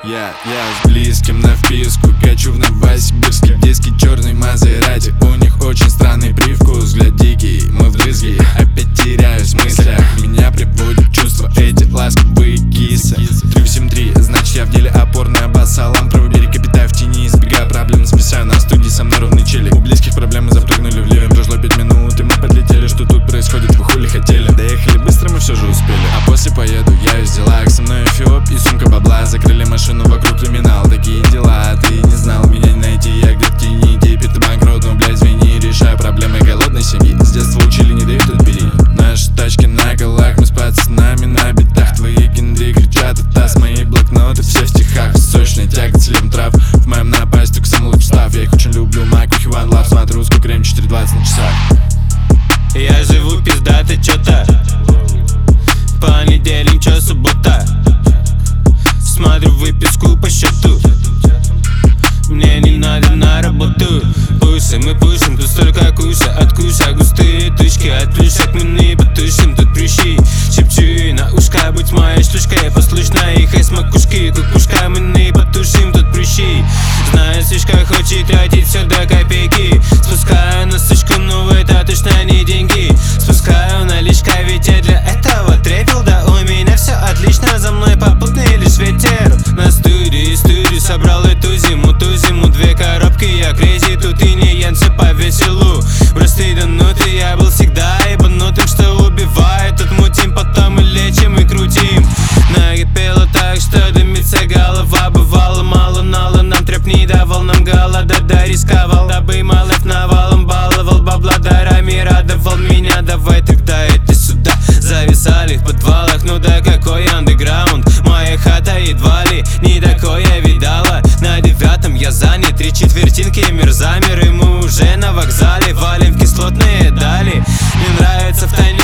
Я с близким на вписку, качу в Новосибирске диски черный Мазерати. У них очень странный привкус, взгляд дикий, мы вдрызги. Опять теряюсь в мыслях, меня приводят чувства эти ласковые кисы. 383, значит я в деле, опорная бас-салам. Правый берег обитаю в тени, избегаю проблем, зависаю на студии, со мной ровный челик. У близких проблемы запрыгнули в ливень, прошло 5 минут, и мы подлетели. Что тут происходит, вы хули хотели? Доехали быстро, мы все же успели. А после поеду я из делах, со мной Эфиоп и сумка бабла. Закрыли машину, вокруг криминал, такие дела. Ты не знал, меня не найти, я где-то в тени. Теперь ты банкрот, ну блядь, извини. Решаю проблемы голодной семьи. С детства учили, не дают отбери. Наши тачки на колах, мы с пацанами на битах. Твои генды кричат от таз, мои блокноты все в стихах. Сочная тяга целем трав, в моем напасть только самый лучший став. Я их очень люблю, Майку, Хиван, Лав. Смотрю сколько время, 4:20 на часах. Я живу пиздато чё-то, понедельник, чё суббота. Смотрю выписку по счету, мне не надо на работу. Пушим, мы пушим, тут столько куша от куша. Густые тучки от плюшек, мы не потушим. Тут прыщи, шепчу на ушко, будь моей штучкой. Послушна их из макушки, кукушка, мы не потушим. Тут прыщи, знаю, сучка хочет тратить все до копейки. Спускаю на сучку, ну это точно не деньги. Спускаю наличка, ведь я для этого трепел. Да у меня все отлично, за мной попутный лишь ветер. На студии собрал эту зиму, две коробки, я крейзи, тут и не янцы по веселу. Простые донуты, я был всегда ебанутым, что убивает. Тут мутим, потом мы лечим и крутим. Накипело так, что дымится голова. Бывало мало, нала нам треп не давал, нам голода, да рисковал. Дабы малых навалом баловал, бабла дарами радовал меня. Давай тогда иди сюда, зависали в подвалах. Ну да какой андеграунд, моя хата едва ли не такое видала. На 9-м я занят, 3/4 мир замер, и мы уже на вокзале. Валим в кислотные дали, мне нравится в тайне